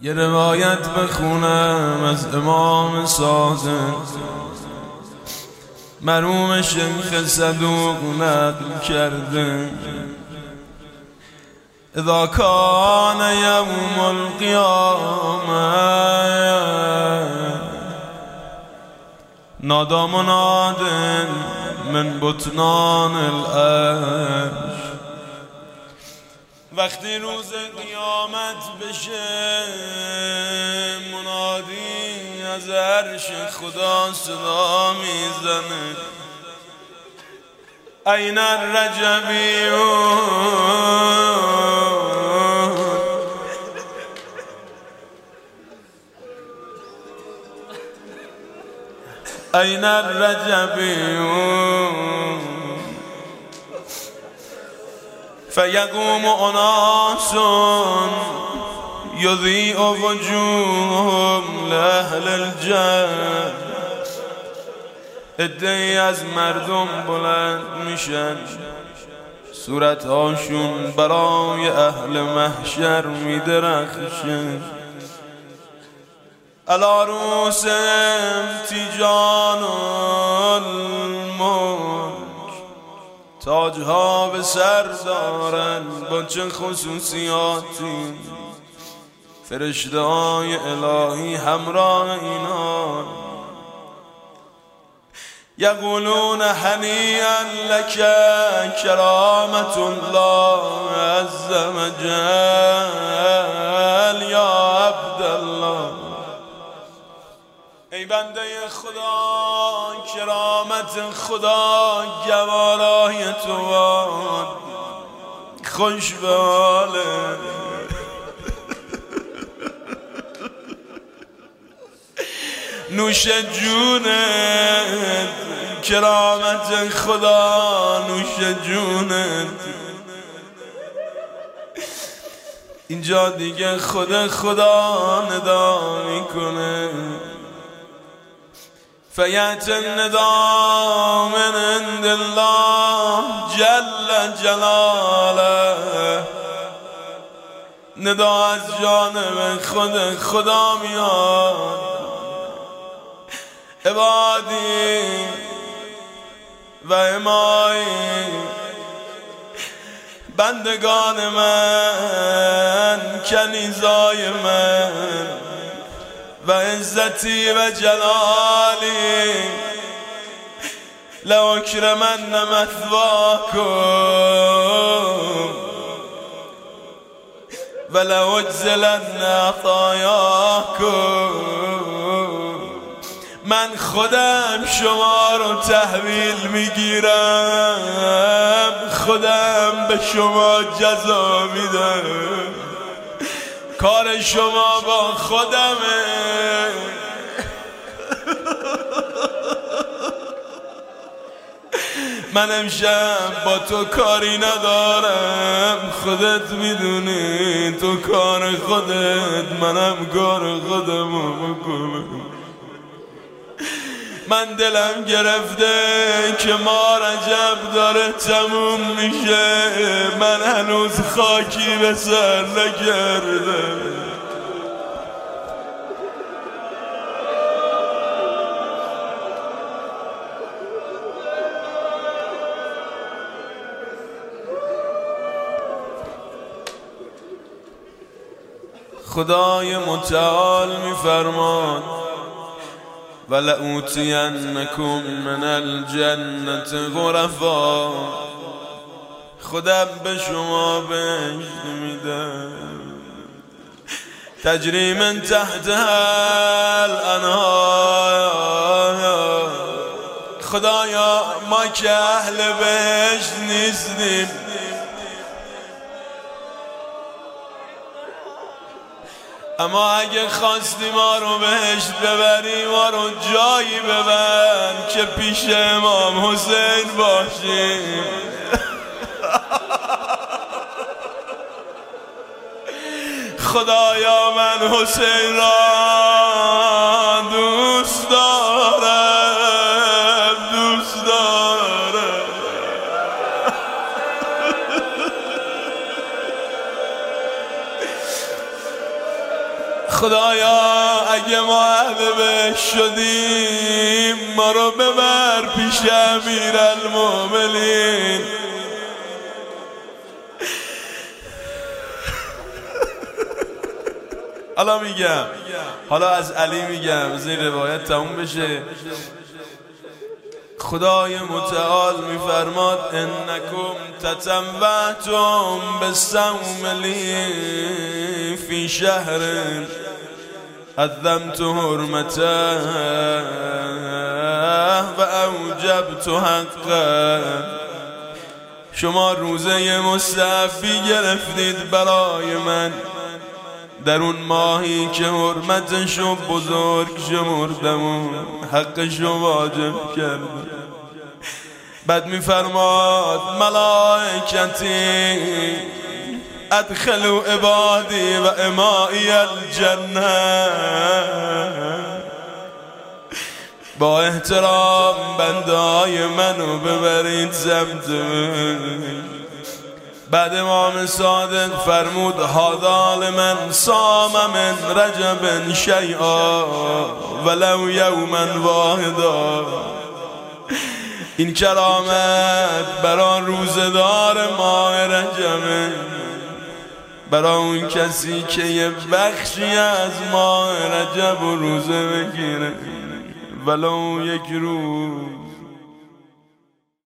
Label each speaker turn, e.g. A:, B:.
A: یه روایت بخونم از امام صادق، مرحوم شیخ صدوق نقل کرده: اذا کان یوم القیامه نادى مناد من بطنان العرش. وقتی روز قیامت بشه منادی از عرش خدا صدا میزنه: این الرجبیون، این الرجبیون. فیقوم اناس یضیء وجوههم لأهل الجنة. عده‌ای از مردم بلند میشن، صورتهاشون برای اهل محشر میدرخشن. علی رؤوسهم تیجان الملک، تاجها به سر دارن. با چه خصوصیاتی؟ فرشته های الهی همراه اینان. یقولون هنیئا لک کرامة الله عز وجل یا عبدالله. ای بنده خدا، کرامت خدا گوارای تو باد، خوش به حاله. نوش جونت کرامت خدا، نوش جونت. اینجا دیگه خدا ندا میکنه: فیأتی النداء من عند الله جل جلاله. ندا از جانب خدا میاد: عبادی و امایی، بندگان من، کنیزای من، و عزتی و جلالی، لأکرمن مثواکم و لأجزلن عطایاکم. من خودم شما رو تحویل میگیرم، خودم به شما جزا میدم. کار شما با خودمه. من امشب با تو کاری ندارم، خودت میدونی، تو کار خودت، منم کار خودمو بکنم. من دلم گرفته که ماه رجب داره تموم میشه، من هنوز خاکی به سر نکردم. خدای متعال میفرماد: ولأوتینکم من الجنة غرفا. خودم به شما بهشت میدم، تجری من تحتها الانهار. خدایا ما که اهل بهشت نیستیم، اما اگه خواستی ما رو بهشت ببری، ما رو جایی ببر که پیش امام حسین باشیم. خدایا من حسین را دوست دارم، دوست دارم. خدایا اگه ما اهل بهشت شدیم ما رو ببر پیش امیرالمومنین. حالا از علی میگم زیر روایت تموم بشه. خدای متعال میفرماد انکم تطوعتم بالصوم لی فی شهر عظمت حرمته و اوجبت حقه. شما روزه مستحبی گرفتید برای من در اون ماهی که حرمتشو بزرگ شمردم و حقشو واجب کردم. بعد میفرماد ملائکتی ادخلوا عبادی و امائی الجنه. با احترام بنده‌های منو ببرید سمت من. بعد امام صادق فرمود هذا لمن صام من رجب شیئا ولو یوما واحدا. این کرامت برای روزدار ماه رجبه، برای اون کسی که یه بخشی از ماه رجب روزه بگیره ولو یک روز.